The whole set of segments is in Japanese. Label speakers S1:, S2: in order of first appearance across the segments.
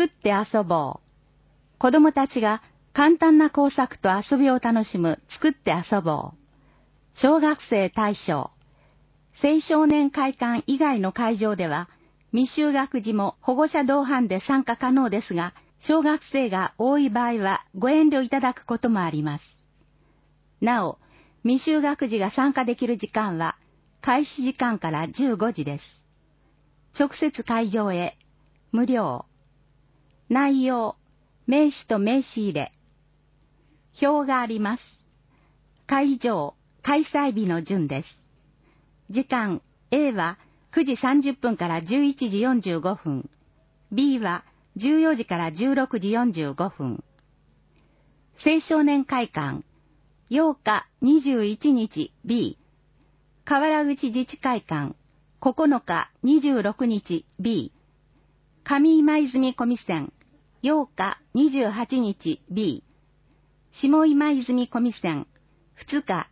S1: 作って遊ぼう。子供たちが簡単な工作と遊びを楽しむ作って遊ぼう。小学生対象。青少年会館以外の会場では、未就学児も保護者同伴で参加可能ですが、小学生が多い場合はご遠慮いただくこともあります。なお、未就学児が参加できる時間は、開始時間から15時です。直接会場へ、無料。内容、名詞と名詞入れ。表があります。会場、開催日の順です。時間、A は9時30分から11時45分。B は14時から16時45分。青少年会館、8日21日 B。河原口自治会館、9日26日 B。上今泉小見線、8日28日 B。下今泉小見線、2日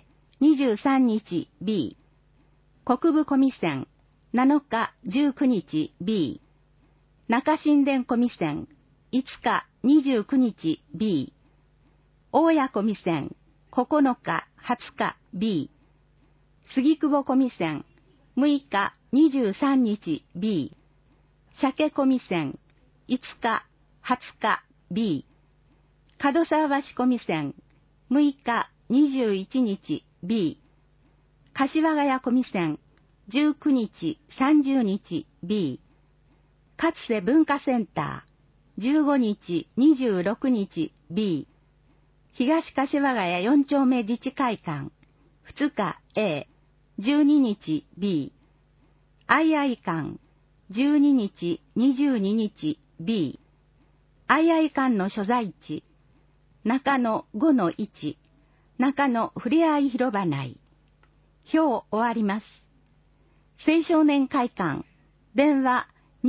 S1: A、23日 B。国分小見線、7日19日 B。中新田小見線、5日29日 B。大谷小見線、9日20日 B。杉久保小見線、6日23日 B。鮭小見線、5日20日 B。門沢橋小見線、6日21日 B。柏ヶ谷小見線、19日30日 B。勝瀬文化センター、15日26日 B。東柏ヶ谷4丁目自治会館、2日 A、12日 B。相々館、12日22日 B。相々館の所在地、中野 5-1、中野ふれあい広場内。表終わります。青少年会館、電話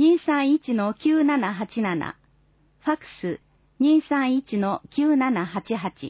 S1: 231-9787、ファックス 231-9788。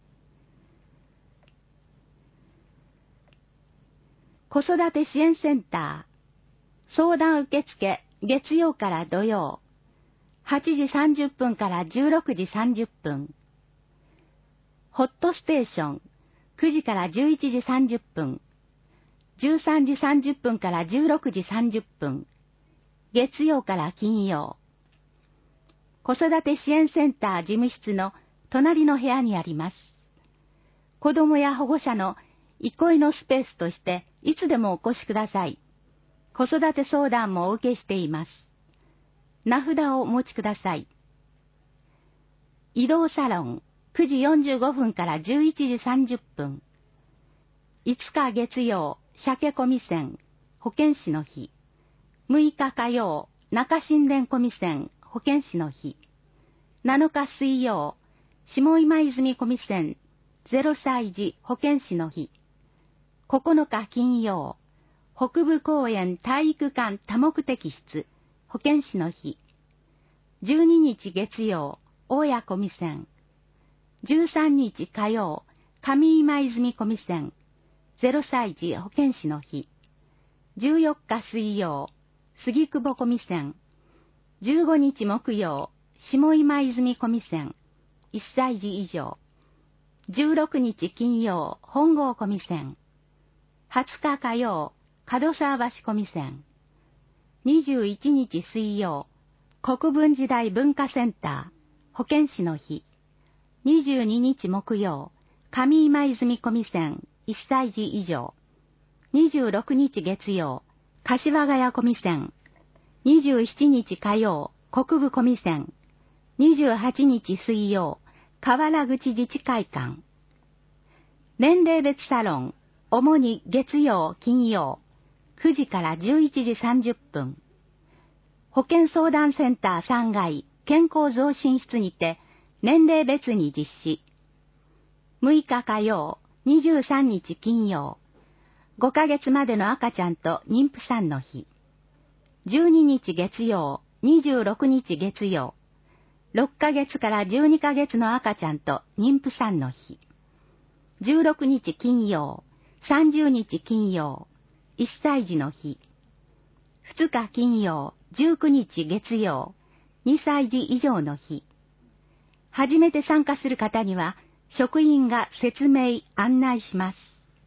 S1: 子育て支援センター、相談受付月曜から土曜、8時30分から16時30分。ホットステーション、9時から11時30分。13時30分から16時30分。月曜から金曜。子育て支援センター事務室の隣の部屋にあります。子供や保護者の憩いのスペースとしていつでもお越しください。子育て相談もお受けしています。名札をお持ちください。移動サロン、9時45分から11時30分。5日月曜、鮭小見線、保健師の日。6日火曜、中新田小見線、保健師の日。7日水曜、下今泉小見線、0歳児保健師の日。9日金曜、北部公園体育館多目的室、保健師の日。12日月曜、大谷小見線。13日火曜、上今泉小見線、0歳児保健師の日。14日水曜、杉久保小見線。15日木曜、下今泉小見線、1歳児以上。16日金曜、本郷小見線。20日火曜、門沢橋小見線。21日水曜、国分時代文化センター、保健師の日。22日木曜、上今泉小見線、1歳児以上。26日月曜、柏ヶ谷小見線。27日火曜、国分小見線。28日水曜、河原口自治会館。年齢別サロン、主に月曜、金曜、9時から11時30分。保健相談センター3階健康増進室にて年齢別に実施。6日火曜、23日金曜、5ヶ月までの赤ちゃんと妊婦さんの日。12日月曜、26日月曜、6ヶ月から12ヶ月の赤ちゃんと妊婦さんの日。16日金曜、30日金曜、1歳児の日。2日金曜、19日月曜、 2歳児以上の日。初めて参加する方には、職員が説明、案内します。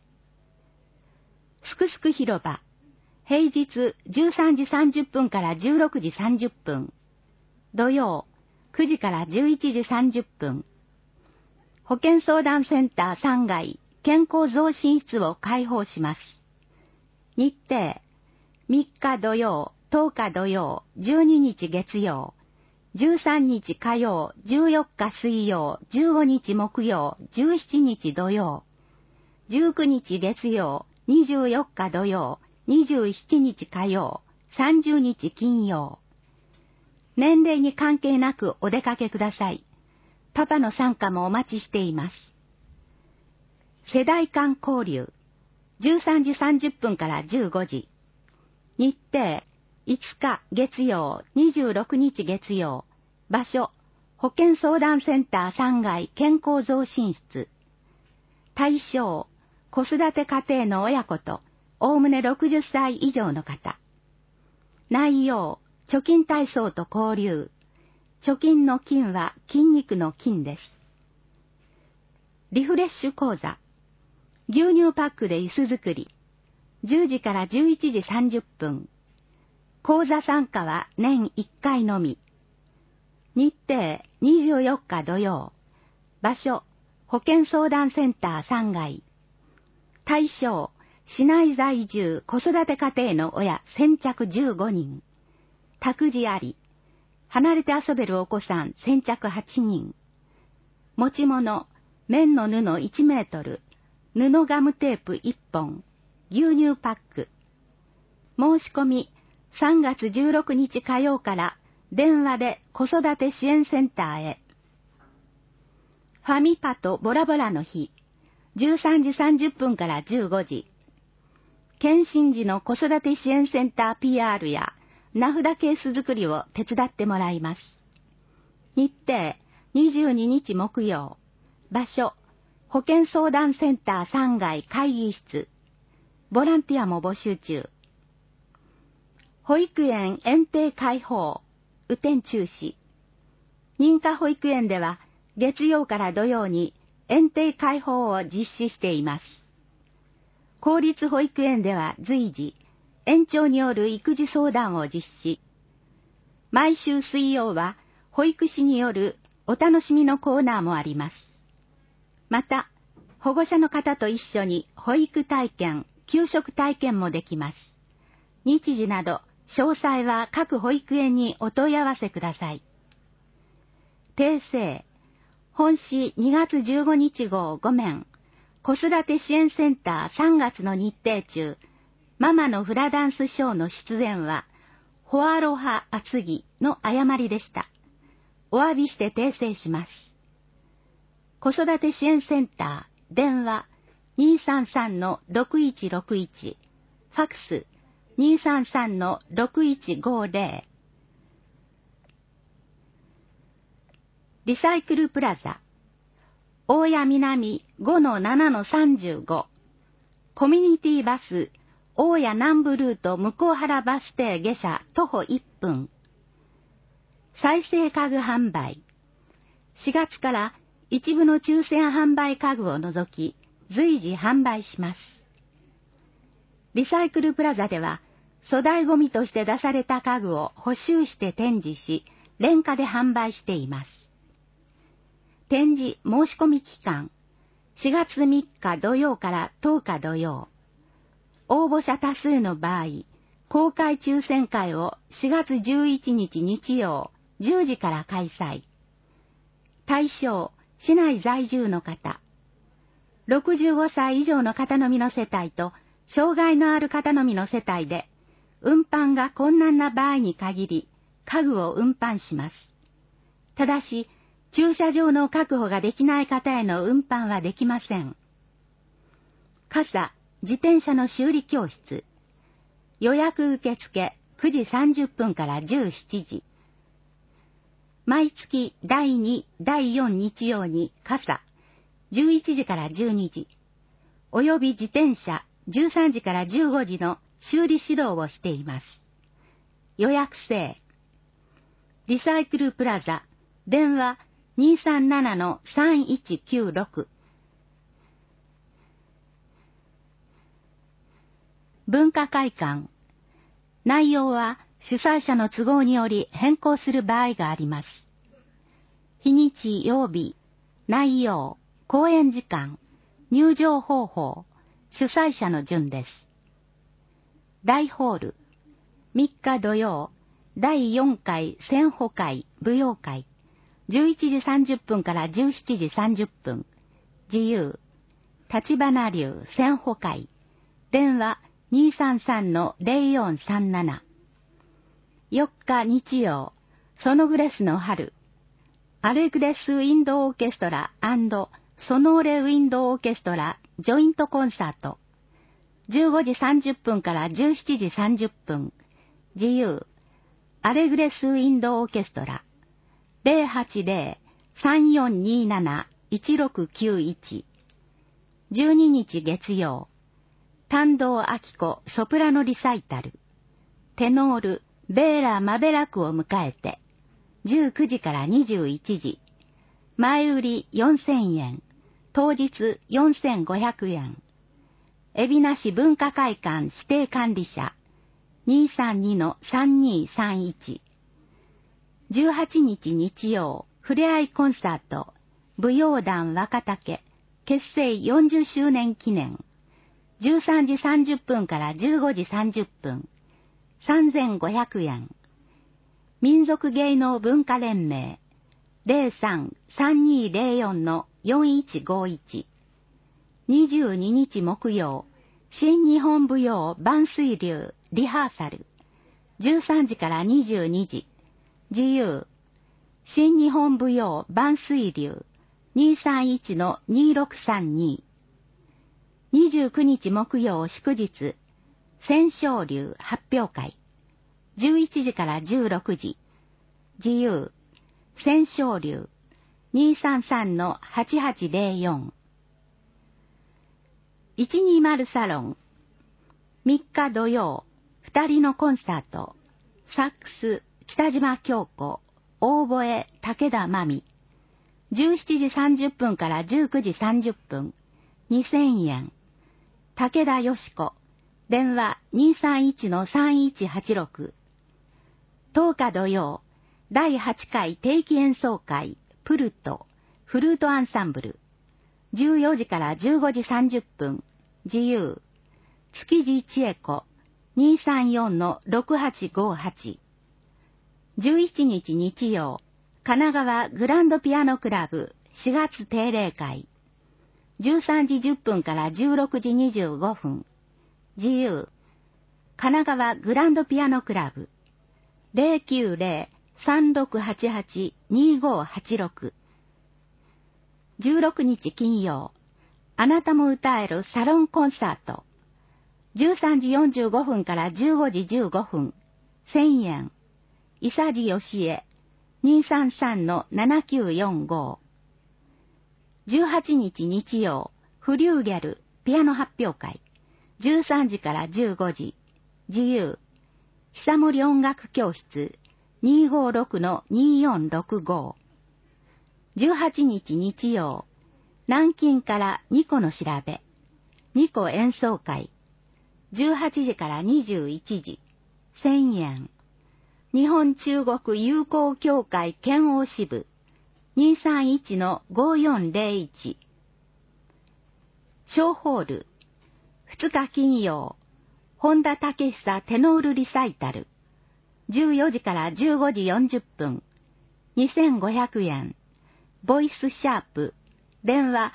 S1: すくすく広場。平日13時30分から16時30分。土曜9時から11時30分。保健相談センター3階健康増進室を開放します。日程3日土曜、10日土曜、12日月曜、13日火曜、14日水曜、15日木曜、17日土曜、19日月曜、24日土曜、27日火曜、30日金曜。年齢に関係なくお出かけください。パパの参加もお待ちしています。世代間交流。13時30分から15時。日程、5日月曜、26日月曜。場所、保健相談センター3階健康増進室。対象、子育て家庭の親子と、おおむね60歳以上の方。内容、貯金体操と交流。貯金の金は筋肉の筋です。リフレッシュ講座。牛乳パックで椅子作り。10時から11時30分。講座参加は年1回のみ。日程24日土曜。場所、保健相談センター3階。対象、市内在住子育て家庭の親先着15人。託児あり。離れて遊べるお子さん先着8人。持ち物、綿の布1メートル、布ガムテープ1本、牛乳パック。申し込み、3月16日火曜から電話で子育て支援センターへ。ファミパとボラボラの日、13時30分から15時。検診時の子育て支援センター PR や名札ケース作りを手伝ってもらいます。日程、22日木曜。場所、保健相談センター3階会議室。ボランティアも募集中。保育園園庭開放、雨天中止。認可保育園では月曜から土曜に園庭開放を実施しています。公立保育園では随時、園長による育児相談を実施。毎週水曜は保育士によるお楽しみのコーナーもあります。また、保護者の方と一緒に保育体験、給食体験もできます。日時など、詳細は各保育園にお問い合わせください。訂正。本誌2月15日号5面、子育て支援センター3月の日程中、ママのフラダンスショーの出演は、ホアロハ厚木の誤りでした。お詫びして訂正します。子育て支援センター、電話 233-6161、ファックス 233-6150。リサイクルプラザ、大谷南 5-7-35、コミュニティバス、大谷南部ルート向原バス停下車徒歩1分。再生家具販売。4月から一部の抽選販売家具を除き、随時販売します。リサイクルプラザでは、粗大ゴミとして出された家具を補修して展示し、廉価で販売しています。展示申し込み期間、4月3日土曜から10日土曜。応募者多数の場合、公開抽選会を4月11日日曜10時から開催。対象、市内在住の方。65歳以上の方のみの世帯と、障害のある方のみの世帯で、運搬が困難な場合に限り、家具を運搬します。ただし、駐車場の確保ができない方への運搬はできません。傘、自転車の修理教室。予約受付9時30分から17時。毎月第2、第4日曜に傘、11時から12時。および自転車13時から15時の修理指導をしています。予約制。 リサイクルプラザ、電話237-3196。文化会館。内容は主催者の都合により変更する場合があります。日にち曜日、内容、公演時間、入場方法、主催者の順です。大ホール、3日土曜、第4回千穂会舞踊会、11時30分から17時30分、自由、立花流千穂会、電話233-0437。4日日曜、ソノグレスの春、アレグレスウィンドオーケストラ&ソノーレウィンドオーケストラジョイントコンサート、15時30分から17時30分、自由、アレグレスウィンドオーケストラ、080-3427-1691。12日月曜、丹堂明子ソプラノリサイタル、テノール、ベーラ・マベラクを迎えて、19時から21時、前売り4000円、当日4500円。海老名市文化会館指定管理者、232-3231。18日日曜、ふれあいコンサート、舞踊団若竹、結成40周年記念、13時30分から15時30分、3500円。民族芸能文化連盟、03-3204-4151。22日木曜、新日本舞踊万水流リハーサル、13時から22時、自由、新日本舞踊万水流 231-2632。29日木曜祝日、千勝流発表会、11時から16時、自由、千勝流 233-8804。120サロン、3日土曜、2人のコンサート、サックス北島京子、オーボエ武田真美、17時30分から19時30分、2000円。武田よし子、電話231-3186。10日土曜、第8回定期演奏会、プルト、フルートアンサンブル、14時から15時30分、自由、築地千恵子、234-6858。17日日曜、神奈川グランドピアノクラブ4月定例会、13時10分から16時25分、自由、神奈川グランドピアノクラブ、090-3688-2586。16日金曜、あなたも歌えるサロンコンサート、13時45分から15時15分、1000円。伊佐治義恵、233-7945。18日日曜、フリューゲルピアノ発表会、13時から15時、自由、久森音楽教室、256-2465。18日日曜、南京からニコの調べ、ニコ演奏会、18時から21時、1000円。日本中国友好協会県央支部、231-5401。小ホール、2日金曜、本田武久テノールリサイタル、14時から15時40分、2500円。ボイスシャープ、電話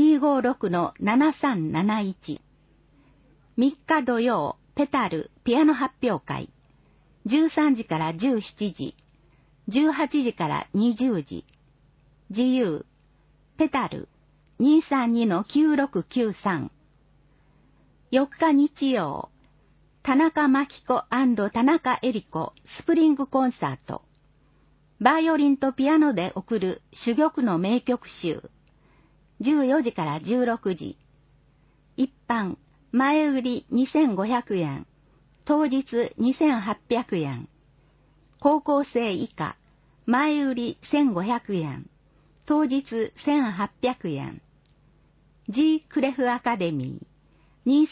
S1: 256-7371。3日土曜、ペタルピアノ発表会、13時から17時、18時から20時。自由、ペタル、232-9693。4日日曜、田中真紀子&田中恵里子スプリングコンサート。バイオリンとピアノで送る珠玉の名曲集。14時から16時。一般、前売り2500円。当日2800円。高校生以下、 前売り1500円、当日1800円。G クレフアカデミー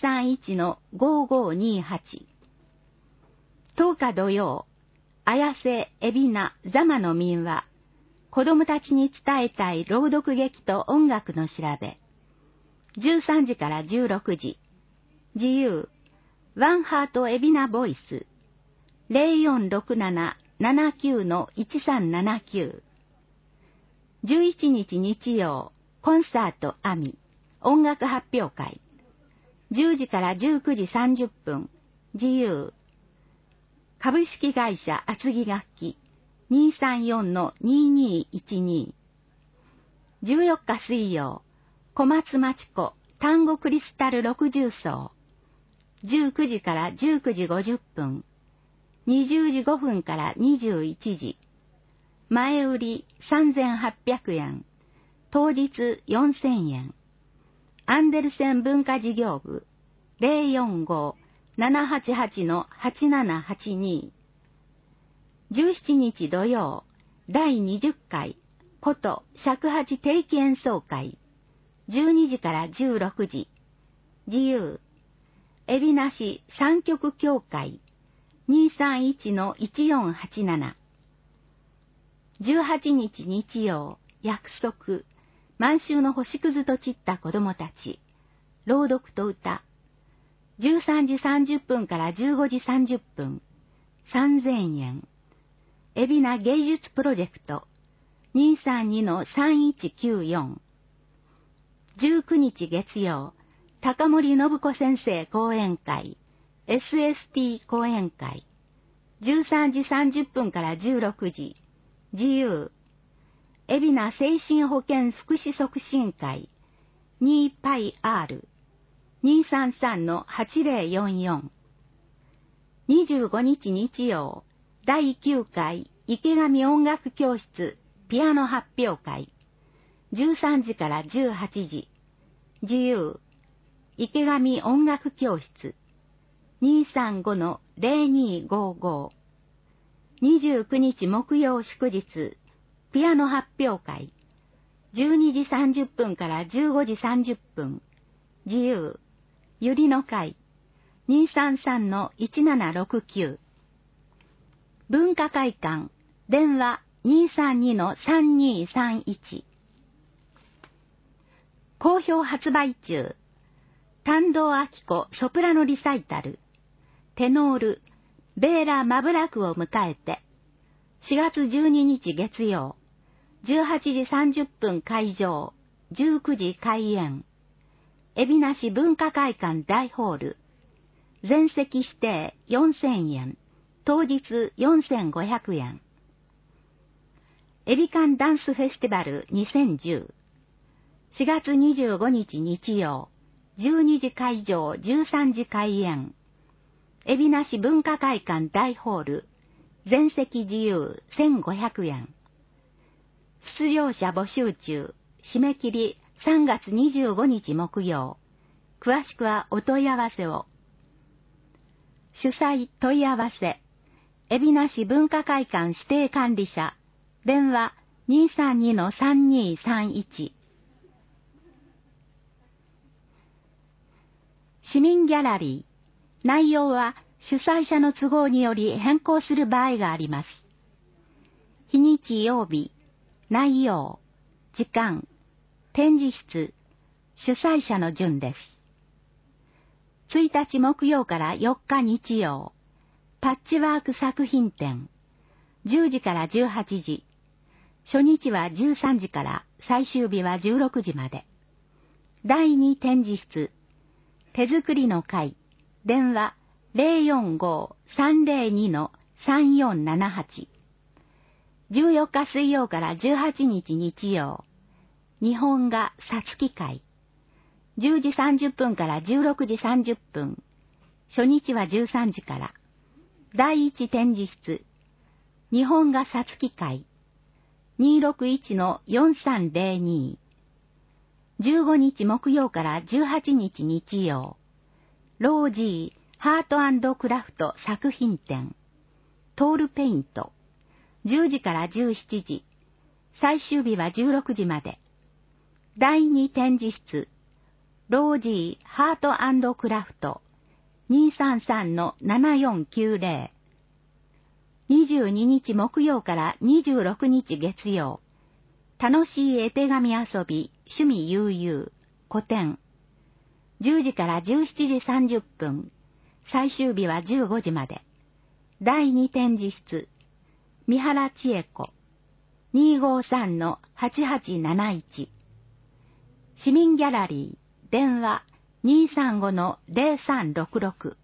S1: 231-5528。10日土曜、綾瀬、海老名、座間の民話、子供たちに伝えたい朗読劇と音楽の調べ。13時から16時。自由、ワンハート海老名ボイス。0467-79-1379。11日日曜、コンサートアミ、音楽発表会。10時から19時30分。自由。株式会社厚木楽器。234-2212。14日水曜、小松町子単語クリスタル60層。19時から19時50分。20時5分から21時。前売り3800円。当日4000円。アンデルセン文化事業部 045-788-8782。17日土曜、第20回古都尺八定期演奏会。12時から16時。自由。海老名市三曲協会。231-1487。18日日曜、約束。満州の星屑と散った子供たち。朗読と歌。13時30分から15時30分。3000円。海老名芸術プロジェクト。232-3194。19日月曜、高森信子先生講演会。SST 講演会。13時30分から16時。自由。海老名精神保健福祉促進会。2πr。233-8044。25日日曜、第9回池上音楽教室ピアノ発表会。13時から18時。自由。池上音楽教室。235-0255。29日木曜祝日、ピアノ発表会。12時30分から15時30分。自由。ゆりの会。233-1769。文化会館。電話 232-3231。好評発売中。丹堂明子ソプラノリサイタル。テノール、ベーラ・マブラクを迎えて。4月12日月曜。18時30分会場。19時開演。海老名市文化会館大ホール。全席指定4000円。当日4500円。エビカンダンスフェスティバル2010。4月25日日曜。12時会場、13時開演。海老名市文化会館大ホール。全席自由1500円。出場者募集中。締め切り3月25日木曜。詳しくはお問い合わせを。主催問い合わせ。海老名市文化会館指定管理者。電話 232-3231。市民ギャラリー。内容は主催者の都合により変更する場合があります。日にち曜日、内容、時間、展示室、主催者の順です。1日木曜から4日日曜、パッチワーク作品展、10時から18時、初日は13時から最終日は16時まで。第2展示室、手作りの会、電話 045-302-3478。14日水曜から18日日曜、日本画さつき会。10時30分から16時30分。初日は13時から。第1展示室、日本画さつき会。261-4302。15日木曜から18日日曜、ロージーハート&クラフト作品展、トールペイント。 10時から17時。最終日は16時まで。第2展示室、ロージーハート&クラフト、233-7490。22日木曜から26日月曜。楽しい絵手紙遊び、趣味悠々、個展。10時から17時30分。最終日は15時まで。第2展示室、三原千恵子、253-8871。市民ギャラリー、電話 235-0366。